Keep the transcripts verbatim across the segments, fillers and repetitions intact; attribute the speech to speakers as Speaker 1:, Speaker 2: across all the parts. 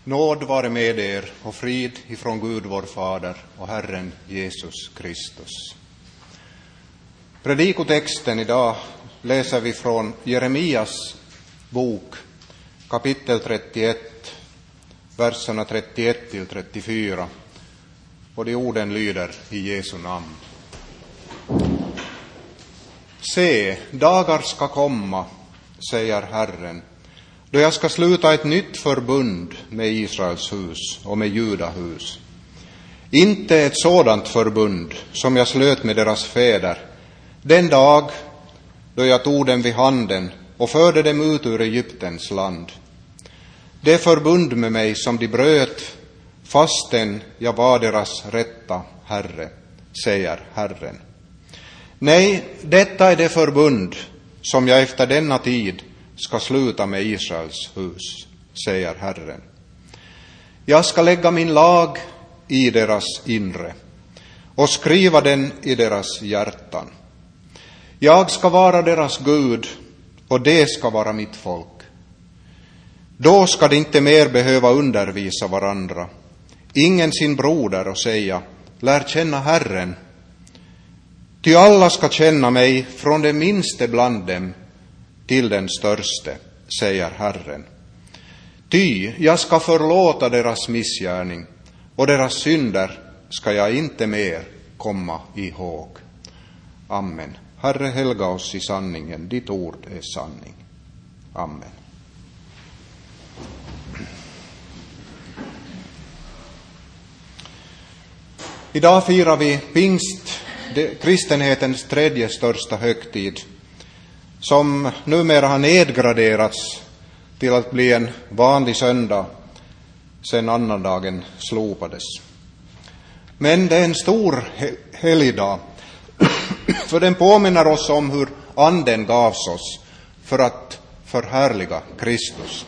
Speaker 1: Nåd vare med er och frid ifrån Gud vår Fader och Herren Jesus Kristus. Predikotexten idag läser vi från Jeremias bok, kapitel trettioett, verserna trettioett till trettiofyra. Och de orden lyder i Jesu namn. Se, dagar ska komma, säger Herren, då jag ska sluta ett nytt förbund med Israels hus och med Judahus. Inte ett sådant förbund som jag slöt med deras fäder, den dag då jag tog dem vid handen och förde dem ut ur Egyptens land. Det förbund med mig som de bröt, fastän jag var deras rätta Herre, säger Herren. Nej, detta är det förbund som jag efter denna tid ska sluta med Israels hus, säger Herren. Jag ska lägga min lag i deras inre och skriva den i deras hjärtan. Jag ska vara deras Gud och det ska vara mitt folk. Då ska de inte mer behöva undervisa varandra, ingen sin broder, och säga, lär känna Herren. Ty alla ska känna mig från det minste bland dem till den störste, säger Herren. Ty jag ska förlåta deras missgärning och deras synder ska jag inte mer komma ihåg. Amen. Herre, helga oss i sanningen, ditt ord är sanning. Amen. Idag firar vi pingst, kristenhetens tredje största högtid, som numera har nedgraderats till att bli en vanlig söndag sedan annandagen slopades. Men det är en stor helgdag, för den påminner oss om hur anden gavs oss för att förhärliga Kristus.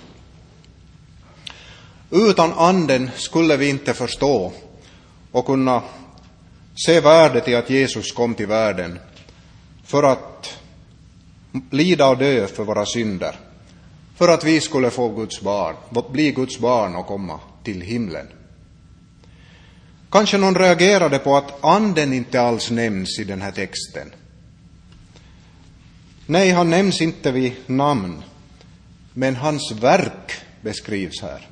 Speaker 1: Utan anden skulle vi inte förstå och kunna se värdet i att Jesus kom till världen för att lida och dö för våra synder, för att vi skulle få Guds barn, bli Guds barn och komma till himlen. Kanske någon reagerade på att anden inte alls nämns i den här texten. Nej, han nämns inte vid namn, men hans verk beskrivs här.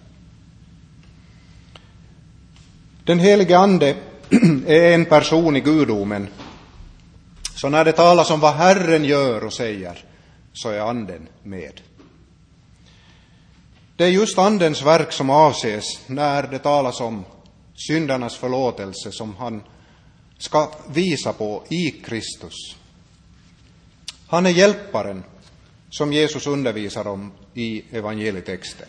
Speaker 1: Den helige ande är en person i gudomen. Så när det talas om vad Herren gör och säger, så är anden med. Det är just andens verk som avses när det talas om syndernas förlåtelse som han ska visa på i Kristus. Han är hjälparen som Jesus undervisar om i evangelietexten.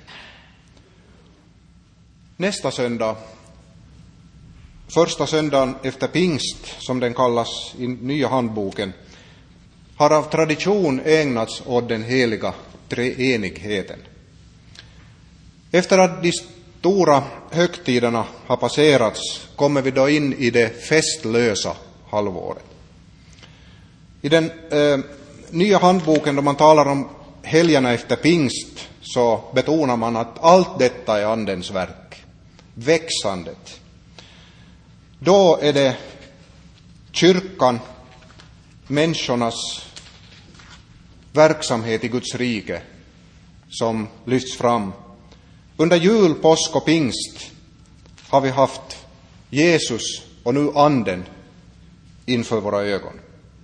Speaker 1: Nästa söndag, första söndagen efter pingst, som den kallas i nya handboken, har av tradition ägnats åt den heliga treenigheten. Efter att de stora högtiderna har passerats kommer vi då in i det festlösa halvåret. I den eh, nya handboken, då man talar om helgerna efter pingst, så betonar man att allt detta är andens verk, växandet. Då är det kyrkan, människornas verksamhet i Guds rike, som lyfts fram. Under jul, påsk och pingst har vi haft Jesus och nu anden inför våra ögon.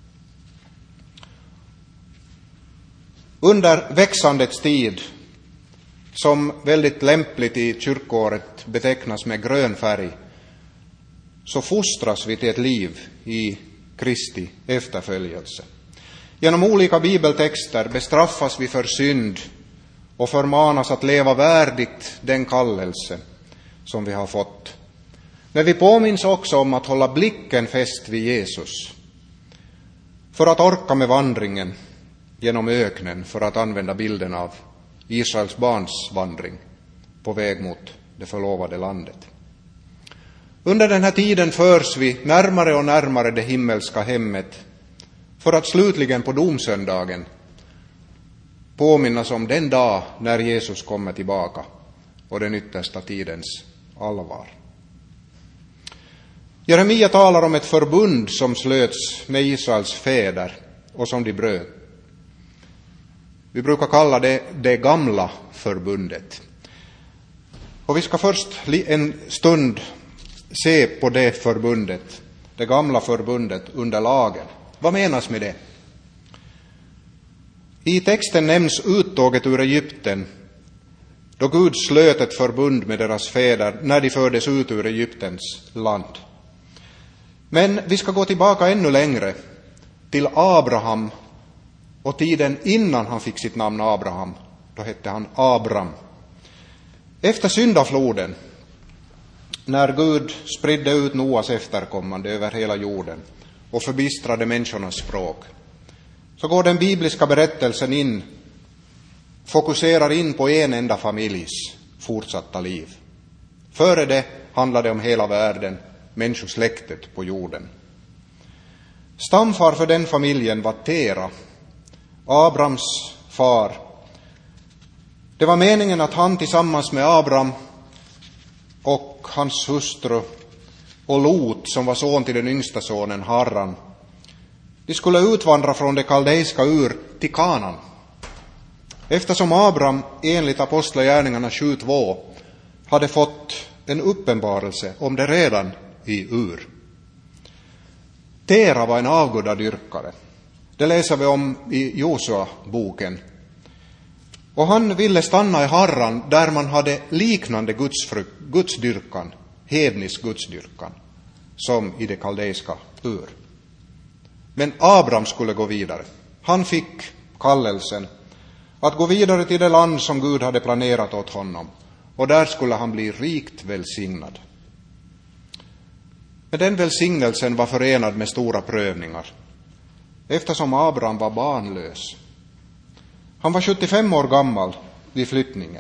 Speaker 1: Under växandets tid, som väldigt lämpligt i kyrkåret betecknas med grön färg, så fostras vi till ett liv i Kristi efterföljelse. Genom olika bibeltexter bestraffas vi för synd och förmanas att leva värdigt den kallelse som vi har fått. Men vi påminns också om att hålla blicken fäst vid Jesus för att orka med vandringen genom öknen, för att använda bilden av Israels barns vandring på väg mot det förlovade landet. Under den här tiden förs vi närmare och närmare det himmelska hemmet, för att slutligen på domsöndagen påminnas om den dag när Jesus kommer tillbaka, och den yttersta tidens allvar. Jeremia talar om ett förbund som slöts med Israels fäder och som de bröt. Vi brukar kalla det det gamla förbundet. Och vi ska först en stund se på det förbundet, det gamla förbundet under lagen. Vad menas med det? I texten nämns uttåget ur Egypten, då Gud slöt ett förbund med deras fäder när de fördes ut ur Egyptens land. Men vi ska gå tillbaka ännu längre, till Abraham och tiden innan han fick sitt namn Abraham. Då hette han Abram. Efter syndafloden, när Gud spridde ut Noas efterkommande över hela jorden och förbistrade människornas språk, så går den bibliska berättelsen in, fokuserar in på en enda familjs fortsatta liv. Före det handlade det om hela världen, människosläktet på jorden. Stamfar för den familjen var Tera, Abrams far. Det var meningen att han tillsammans med Abram och hans hustru och Lot, som var son till den yngsta sonen Harran, de skulle utvandra från det kaldeiska Ur till Kanan. Eftersom Abram enligt Apostlagärningarna sju två hade fått en uppenbarelse om det redan i Ur. Tera var en avgudadyrkare. Det läser vi om i Josua-boken. Och han ville stanna i Harran där man hade liknande gudsfrukt, gudsdyrkan, hednisk gudsdyrkan, som i det kaldeiska Ur. Men Abram skulle gå vidare. Han fick kallelsen att gå vidare till det land som Gud hade planerat åt honom. Och där skulle han bli rikt välsignad. Men den välsignelsen var förenad med stora prövningar, eftersom Abraham var barnlös. Han var sjuttiofem år gammal vid flyttningen.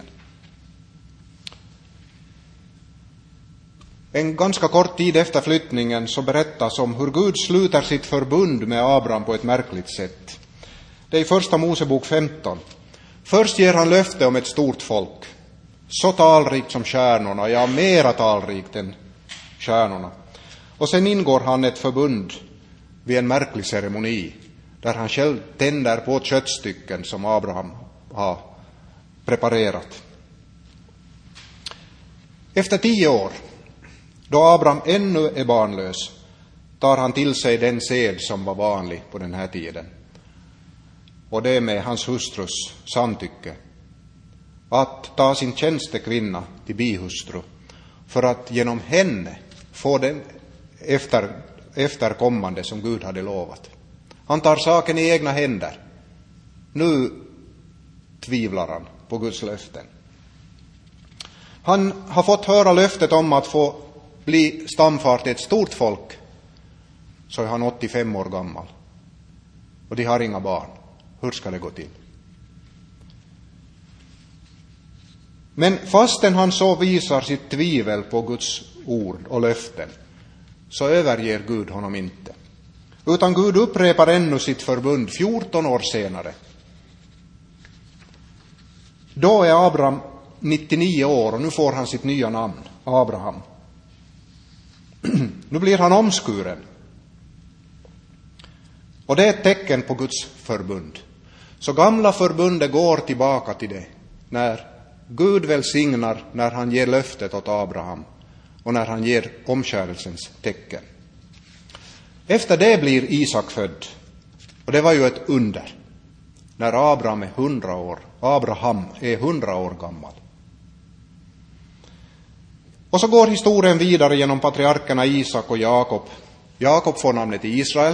Speaker 1: En ganska kort tid efter flyttningen så berättas om hur Gud sluter sitt förbund med Abraham på ett märkligt sätt. Det är i första Mosebok femton. Först ger han löfte om ett stort folk, så talrikt som stjärnorna, ja mera talrikt än stjärnorna. Och sen ingår han ett förbund vid en märklig ceremoni, där han själv tänder på köttstycken som Abraham har preparerat. Efter tio år, då Abraham ännu är barnlös, tar han till sig den sed som var vanlig på den här tiden. Och det är med hans hustrus samtycke, att ta sin tjänstekvinna till bihustru för att genom henne få den efter, efterkommande som Gud hade lovat. Han tar saken i egna händer. Nu tvivlar han på Guds löften. Han har fått höra löftet om att få bli stamfar till ett stort folk, så är han åttiofem år gammal. Och de har inga barn. Hur ska det gå till? Men fastän han så visar sitt tvivel på Guds ord och löften, så överger Gud honom inte. Utan Gud upprepar ännu sitt förbund fjorton år senare. Då är Abraham nittionio år och nu får han sitt nya namn, Abraham. Nu blir han omskuren. Och det är ett tecken på Guds förbund. Så gamla förbundet går tillbaka till det, när Gud välsignar, när han ger löftet åt Abraham och när han ger omskärelsens tecken. Efter det blir Isak född. Och det var ju ett under. När Abraham är hundra år, Abraham är hundra år gammal. Och så går historien vidare genom patriarkerna Isak och Jakob. Jakob får namnet Israel.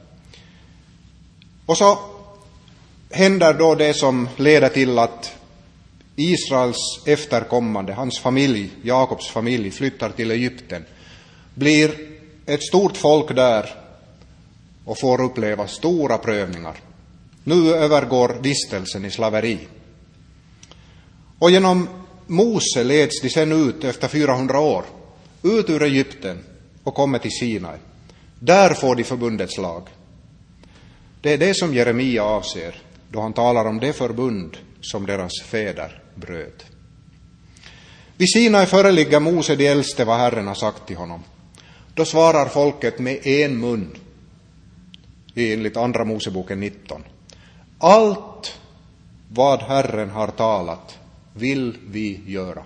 Speaker 1: Och så händer då det som leder till att Israels efterkommande, hans familj, Jakobs familj, flyttar till Egypten. Blir ett stort folk där och får uppleva stora prövningar. Nu övergår vistelsen i slaveri. Och genom Mose leds de sen ut efter fyrahundra år, ut ur Egypten och kommer till Sinai. Där får de förbundets lag. Det är det som Jeremia avser då han talar om det förbund som deras fäder bröt. Vid Sinai föreligger Mose det äldste vad Herren har sagt till honom. Då svarar folket med en mun, enligt andra Moseboken nitton. Allt vad Herren har talat vill vi göra.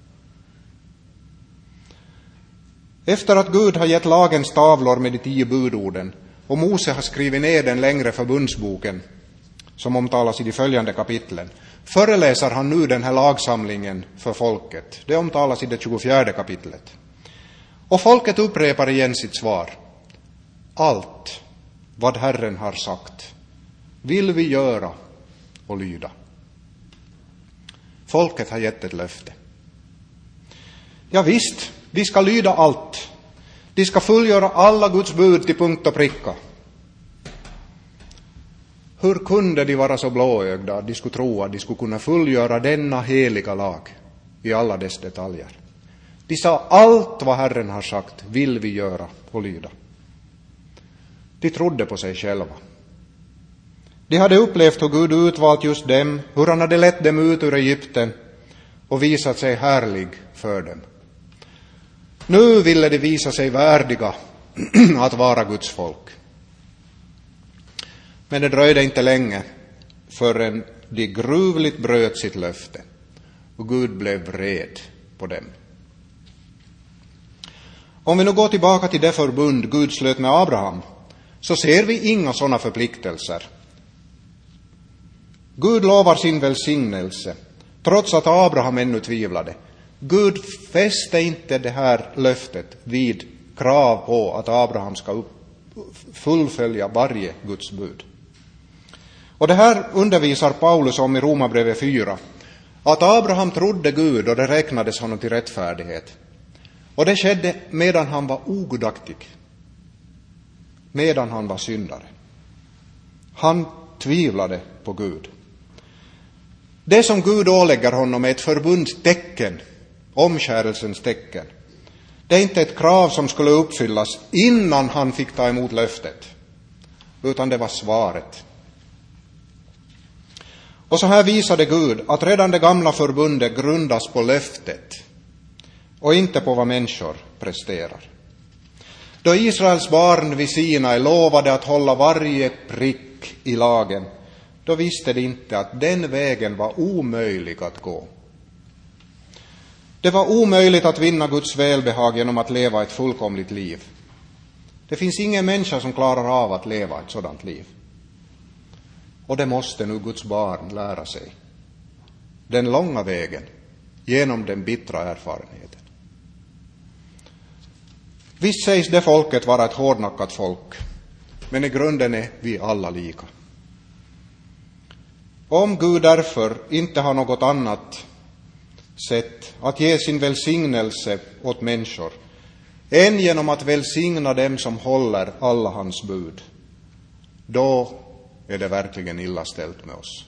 Speaker 1: Efter att Gud har gett lagens tavlor med de tio budorden och Mose har skrivit ner den längre förbundsboken som omtalas i de följande kapitlen, föreläser han nu den här lagsamlingen för folket. Det omtalas i det tjugofjärde kapitlet. Och folket upprepar igen sitt svar. Allt vad Herren har sagt vill vi göra och lyda. Folket har gett ett löfte. Ja visst, de ska lyda allt. De ska fullgöra alla Guds bud till punkt och pricka. Hur kunde de vara så blåögda att de skulle tro att de skulle kunna fullgöra denna heliga lag i alla dess detaljer? De sa allt vad Herren har sagt vill vi göra och lyda. De trodde på sig själva. De hade upplevt hur Gud utvalt just dem, hur han hade lett dem ut ur Egypten och visat sig härlig för dem. Nu ville de visa sig värdiga att vara Guds folk. Men det dröjde inte länge förrän de gruvligt bröt sitt löfte och Gud blev vred på dem. Om vi nu går tillbaka till det förbund Gud slöt med Abraham, så ser vi inga sådana förpliktelser. Gud lovar sin välsignelse, trots att Abraham ännu tvivlade. Gud fäste inte det här löftet vid krav på att Abraham ska fullfölja varje Guds bud. Och det här undervisar Paulus om i Romarbrevet fyra, att Abraham trodde Gud och det räknades honom till rättfärdighet. Och det skedde medan han var ogudaktig, medan han var syndare. Han tvivlade på Gud. Det som Gud ålägger honom är ett förbundstecken, omskärelsens tecken. Det är inte ett krav som skulle uppfyllas innan han fick ta emot löftet, utan det var svaret. Och så här visade Gud att redan det gamla förbundet grundas på löftet och inte på vad människor presterar. Då Israels barn vid Sinai lovade att hålla varje prick i lagen, då visste de inte att den vägen var omöjlig att gå. Det var omöjligt att vinna Guds välbehag genom att leva ett fullkomligt liv. Det finns ingen människa som klarar av att leva ett sådant liv. Och det måste nu Guds barn lära sig. Den långa vägen, genom den bittra erfarenheten. Visst sägs det folket vara ett hårdnackat folk, men i grunden är vi alla lika. Om Gud därför inte har något annat sätt att ge sin välsignelse åt människor än genom att välsigna dem som håller alla hans bud, då är det verkligen illa ställt med oss.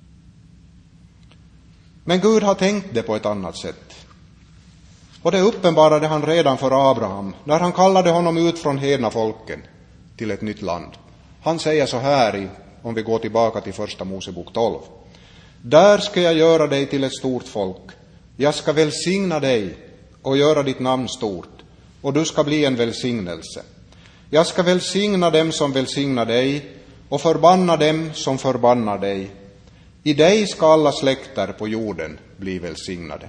Speaker 1: Men Gud har tänkt det på ett annat sätt. Och det uppenbarade han redan för Abraham när han kallade honom ut från hedna folken till ett nytt land. Han säger så här, i, om vi går tillbaka till första Mosebok tolv. Där ska jag göra dig till ett stort folk. Jag ska välsigna dig och göra ditt namn stort, och du ska bli en välsignelse. Jag ska välsigna dem som välsignar dig och förbanna dem som förbannar dig. I dig ska alla släkter på jorden bli välsignade.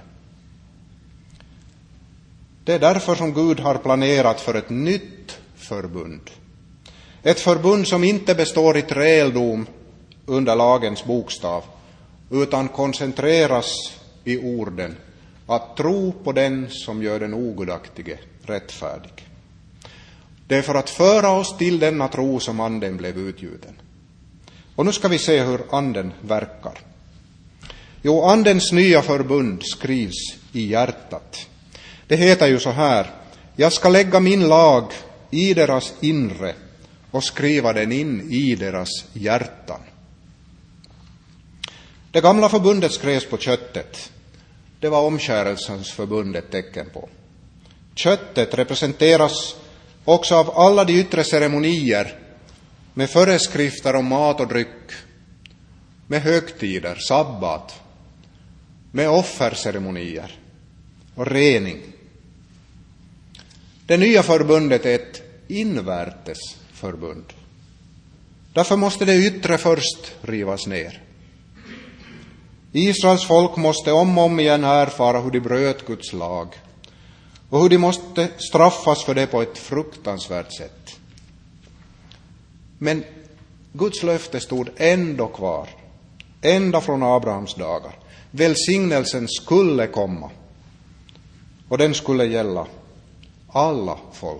Speaker 1: Det är därför som Gud har planerat för ett nytt förbund. Ett förbund som inte består i träldom under lagens bokstav, utan koncentreras i orden att tro på den som gör den ogudaktige rättfärdig. Det är för att föra oss till denna tro som anden blev utgjuten. Och nu ska vi se hur anden verkar. Jo, andens nya förbund skrivs i hjärtat. Det heter ju så här: jag ska lägga min lag i deras inre och skriva den in i deras hjärtan. Det gamla förbundet skrevs på köttet. Det var omskärelsens förbund ett tecken på. Köttet representeras också av alla de yttre ceremonier med föreskrifter om mat och dryck, med högtider, sabbat, med offerceremonier. och rening. Det nya förbundet är ett invärtes förbund. Därför måste det yttre först rivas ner. Israels folk måste om och om igen erfara hur de bröt Guds lag och hur de måste straffas för det på ett fruktansvärt sätt. Men Guds löfte stod ändå kvar, ända från Abrahams dagar. Välsignelsen skulle komma och den skulle gälla alla folk.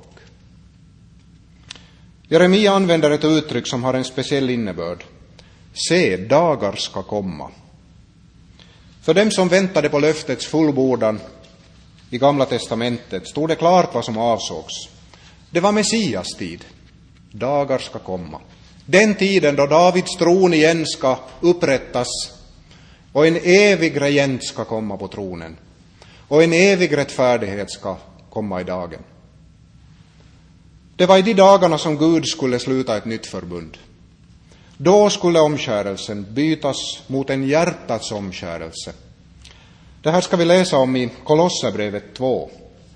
Speaker 1: Jeremia använder ett uttryck som har en speciell innebörd. Se, dagar ska komma. För dem som väntade på löftets fullbordan i Gamla testamentet stod det klart vad som avsågs. Det var Messias tid. Dagar ska komma. Den tiden då Davids tron igen ska upprättas och en evig regent ska komma på tronen och en evig rättfärdighet ska komma i dagen. Det var i de dagarna som Gud skulle sluta ett nytt förbund. Då skulle omskärelsen bytas mot en hjärtats omskärelse. Det här ska vi läsa om i Kolosserbrevet två.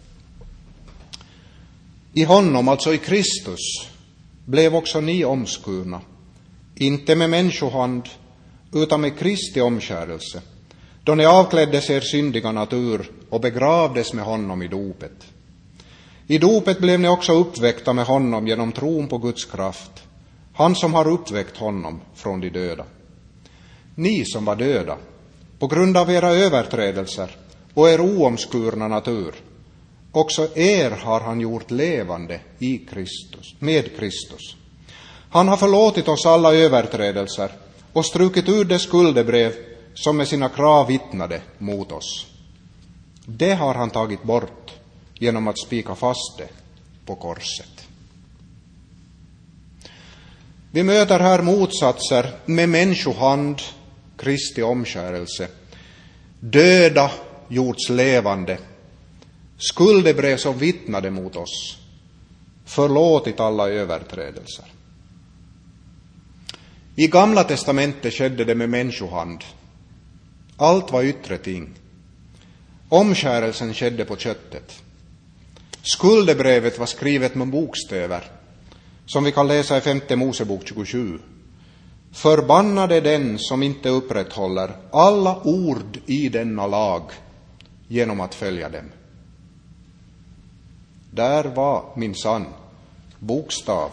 Speaker 1: I honom, alltså i Kristus, blev också ni omskurna, inte med människohand, utan med Kristi omskärelse, då ni avkläddes er syndiga natur och begravdes med honom i dopet. I dopet blev ni också uppväckta med honom genom tron på Guds kraft, han som har uppväckt honom från de döda. Ni som var döda, på grund av era överträdelser och er oomskurna natur, också er har han gjort levande i Kristus, med Kristus. Han har förlåtit oss alla överträdelser och strukit ur det skuldebrev som med sina krav vittnade mot oss. Det har han tagit bort genom att spika fast det på korset. Vi möter här motsatser med människohand, Kristi omskärelse, döda gjorts levande, skuldebrev som vittnade mot oss, förlåtit alla överträdelser. I Gamla testamentet skedde det med människohand. Allt var yttre ting. Omskärelsen skedde på köttet. Skuldebrevet var skrivet med bokstäver, som vi kan läsa i femte Mosebok tjugosju. Förbannade den som inte upprätthåller alla ord i denna lag genom att följa dem. Där var minsann bokstav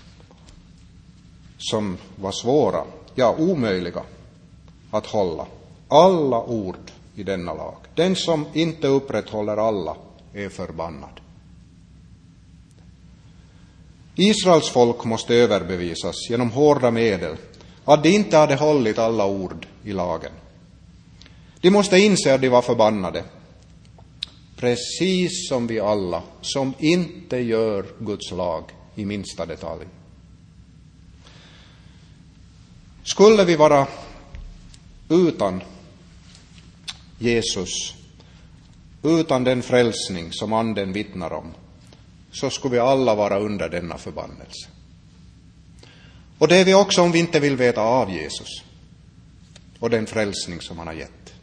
Speaker 1: som var svåra, ja omöjliga att hålla. Alla ord i denna lag. Den som inte upprätthåller alla är förbannad. Israels folk måste överbevisas genom hårda medel att de inte hade hållit alla ord i lagen. De måste inse att de var förbannade, precis som vi alla som inte gör Guds lag i minsta detalj. Skulle vi vara utan Jesus, utan den frälsning som anden vittnar om, så skulle vi alla vara under denna förbannelse. Och det är vi också om vi inte vill veta av Jesus och den frälsning som han har gett.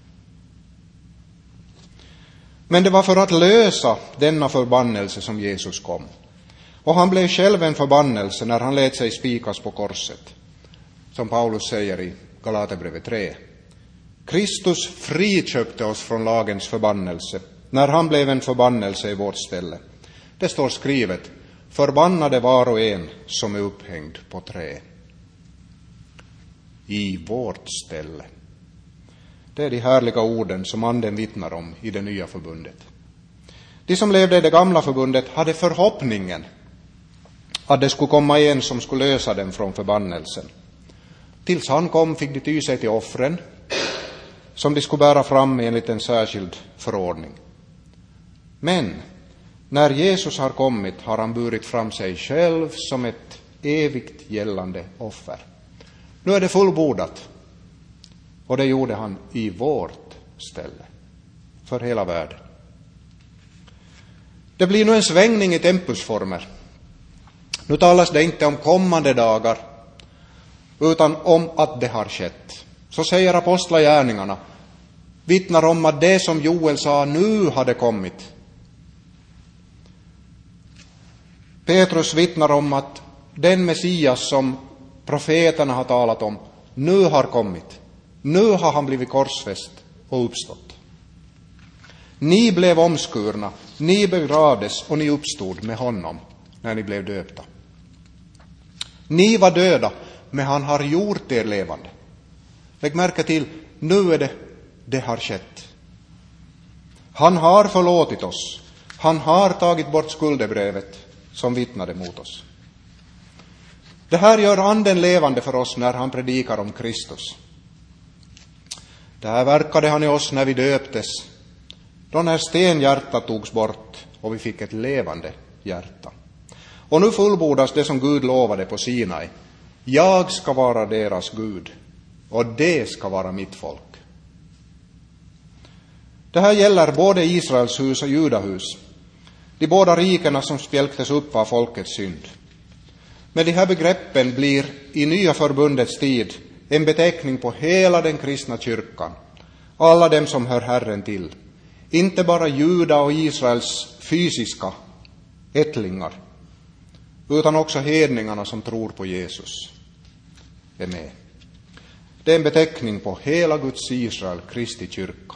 Speaker 1: Men det var för att lösa denna förbannelse som Jesus kom. Och han blev själv en förbannelse när han lät sig spikas på korset. Som Paulus säger i Galaterbrevet tre. Kristus friköpte oss från lagens förbannelse när han blev en förbannelse i vårt ställe. Det står skrivet, förbannade var och en som är upphängd på trä. I vårt ställe. Det är de härliga orden som anden vittnar om i det nya förbundet. De som levde i det gamla förbundet hade förhoppningen att det skulle komma en som skulle lösa dem från förbannelsen. Tills han kom fick de ty sig till offren som de skulle bära fram enligt en särskild förordning. Men när Jesus har kommit har han burit fram sig själv som ett evigt gällande offer. Nu är det fullbordat. Och det gjorde han i vårt ställe. För hela världen. Det blir nu en svängning i tempusformer. Nu talas det inte om kommande dagar, utan om att det har skett. Så säger apostlagärningarna. vittnar om att det som Joel sa nu hade kommit. Petrus vittnar om att den Messias som profeterna har talat om nu har kommit. Nu har han blivit korsfäst och uppstått. Ni blev omskurna, ni begravdes och ni uppstod med honom när ni blev döpta. Ni var döda, men han har gjort er levande. Lägg märke till, nu är det, det har skett. Han har förlåtit oss. Han har tagit bort skuldebrevet som vittnade mot oss. Det här gör anden levande för oss när han predikar om Kristus. Det här verkade han i oss när vi döptes. Då när stenhjärtat togs bort och vi fick ett levande hjärta. Och nu fullbordas det som Gud lovade på Sinai. Jag ska vara deras Gud och det ska vara mitt folk. Det här gäller både Israels hus och Judahus. De båda rikena som spjälktes upp av folkets synd. Men de här begreppen blir i nya förbundets tid en beteckning på hela den kristna kyrkan. Alla dem som hör Herren till. Inte bara Juda och Israels fysiska ättlingar, utan också hedningarna som tror på Jesus är med. Det är en beteckning på hela Guds Israel, Kristi kyrka.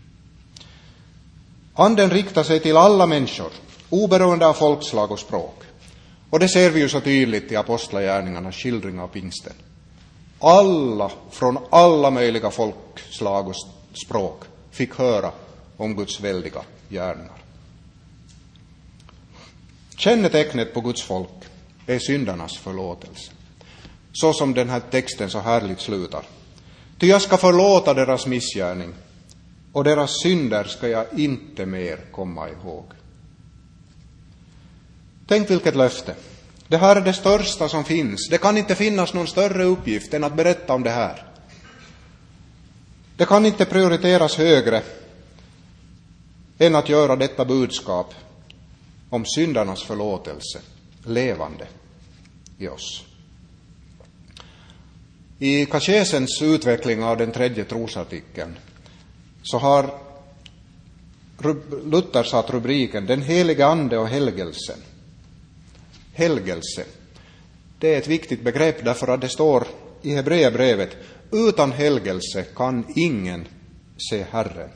Speaker 1: Anden riktar sig till alla människor, oberoende av folkslag och språk. Och det ser vi ju så tydligt i apostlagärningarnas skildring av pingsten. Alla från alla möjliga folkslag och språk fick höra om Guds väldiga gärningar. Kännetecknet på Guds folk är syndarnas förlåtelse. Så som den här texten så härligt slutar. Ty jag ska förlåta deras missgärning och deras synder ska jag inte mer komma ihåg. Tänk vilket löfte. Det här är det största som finns. Det kan inte finnas någon större uppgift än att berätta om det här. Det kan inte prioriteras högre än att göra detta budskap om syndarnas förlåtelse levande i oss. I katekesens utveckling av den tredje trosartikeln så har Luther satt rubriken Den heliga ande och helgelsen. Helgelse, det är ett viktigt begrepp därför att det står i Hebreerbrevet: utan helgelse kan ingen se Herren.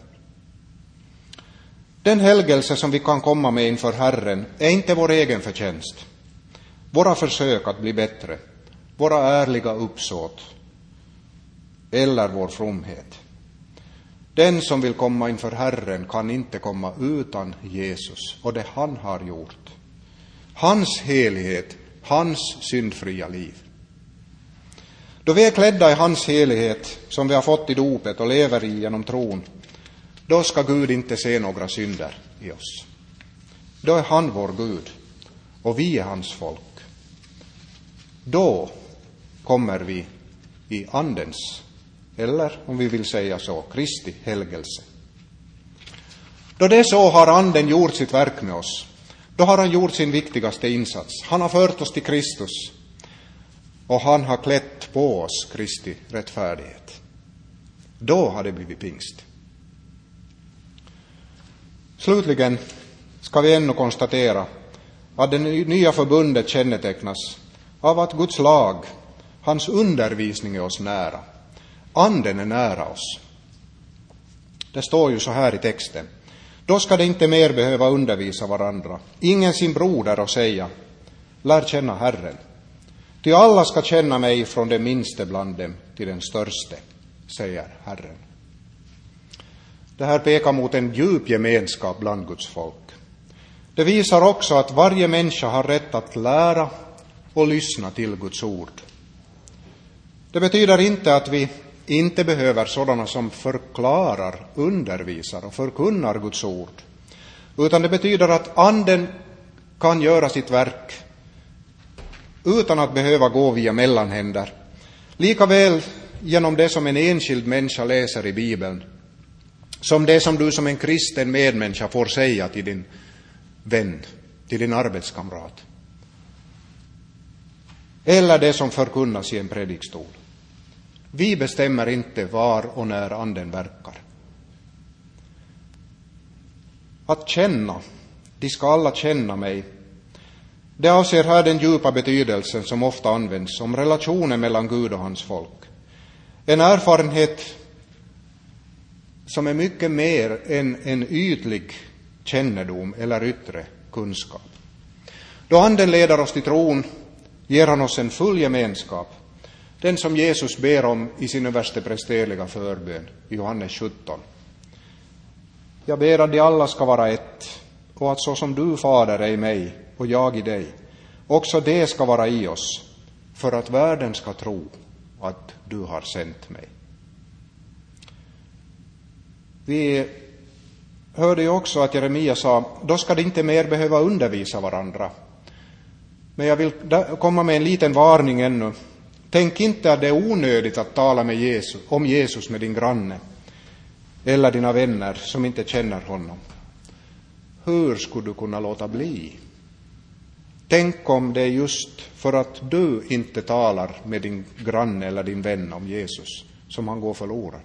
Speaker 1: Den helgelse som vi kan komma med inför Herren är inte vår egen förtjänst, våra försök att bli bättre, våra ärliga uppsåt eller vår fromhet. Den som vill komma inför Herren kan inte komma utan Jesus och det han har gjort. Hans helighet, hans syndfria liv. Då vi är klädda i hans helighet som vi har fått i dopet och lever i genom tron, då ska Gud inte se några synder i oss. Då är han vår Gud och vi är hans folk. Då kommer vi i andens, eller om vi vill säga så, Kristi helgelse. Då det så har anden gjort sitt verk med oss. Då har han gjort sin viktigaste insats. Han har fört oss till Kristus och han har klätt på oss Kristi rättfärdighet. Då har det blivit pingst. Slutligen ska vi ännu konstatera att det nya förbundet kännetecknas av att Guds lag, hans undervisning är oss nära. Anden är nära oss. Det står ju så här i texten. Då ska det inte mer behöva undervisa varandra, ingen sin broder och säga, lär känna Herren. Ty alla ska känna mig från det minste bland dem till den störste, säger Herren. Det här pekar mot en djup gemenskap bland Guds folk. Det visar också att varje människa har rätt att lära och lyssna till Guds ord. Det betyder inte att vi inte behöver sådana som förklarar, undervisar och förkunnar Guds ord. Utan det betyder att anden kan göra sitt verk utan att behöva gå via mellanhänder. Lika väl genom det som en enskild människa läser i Bibeln, som det som du som en kristen medmänniska får säga till din vän, till din arbetskamrat. Eller det som förkunnas i en predikstol. Vi bestämmer inte var och när anden verkar. Att känna, de ska alla känna mig. Det avser här den djupa betydelsen som ofta används om relationen mellan Gud och hans folk. En erfarenhet som är mycket mer än en ytlig kännedom eller yttre kunskap. Då Anden leder oss till tron ger han oss en full gemenskap, den som Jesus ber om i sin översteprästerliga förbön i Johannes sjutton. Jag ber att de alla ska vara ett, och att så som du, Fader, är i mig och jag i dig, också det ska vara i oss, för att världen ska tro att du har sänt mig. Vi hörde ju också att Jeremia sa, då ska de inte mer behöva undervisa varandra. Men jag vill komma med en liten varning ännu. Tänk inte att det är onödigt att tala med Jesus, om Jesus med din granne eller dina vänner som inte känner honom. Hur skulle du kunna låta bli? Tänk om det är just för att du inte talar med din granne eller din vän om Jesus som han går förlorad.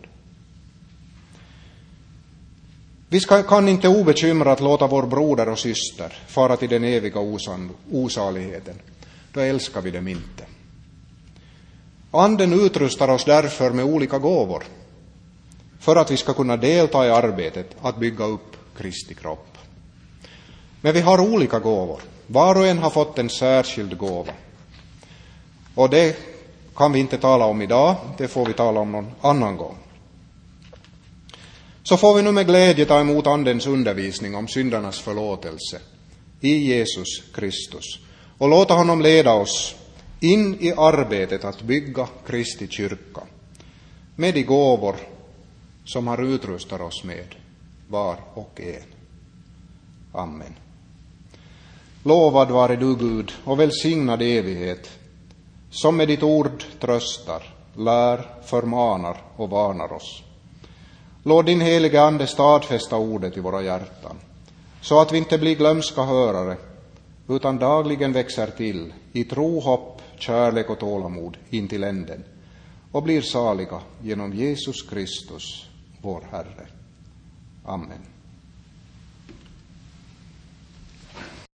Speaker 1: Vi ska, kan inte obekymrat låta vår broder och syster fara till den eviga osan, osaligheten. Då älskar vi dem inte. Anden utrustar oss därför med olika gåvor för att vi ska kunna delta i arbetet att bygga upp Kristi kropp. Men vi har olika gåvor. Var och en har fått en särskild gåva. Och det kan vi inte tala om idag, det får vi tala om någon annan gång. Så får vi nu med glädje ta emot Andens undervisning om syndarnas förlåtelse i Jesus Kristus och låta honom leda oss in i arbetet att bygga Kristi kyrka med de gåvor som han utrustar oss med, var och en. Amen. Lovad vare du, Gud, och välsignad evighet, som med ditt ord tröstar, lär, förmanar och varnar oss. Låt din helige Ande stadfästa ordet i våra hjärtan, så att vi inte blir glömska hörare, utan dagligen växer till i tro, hopp, kärlek och tålamod in till änden, och blir saliga genom Jesus Kristus, vår Herre. Amen.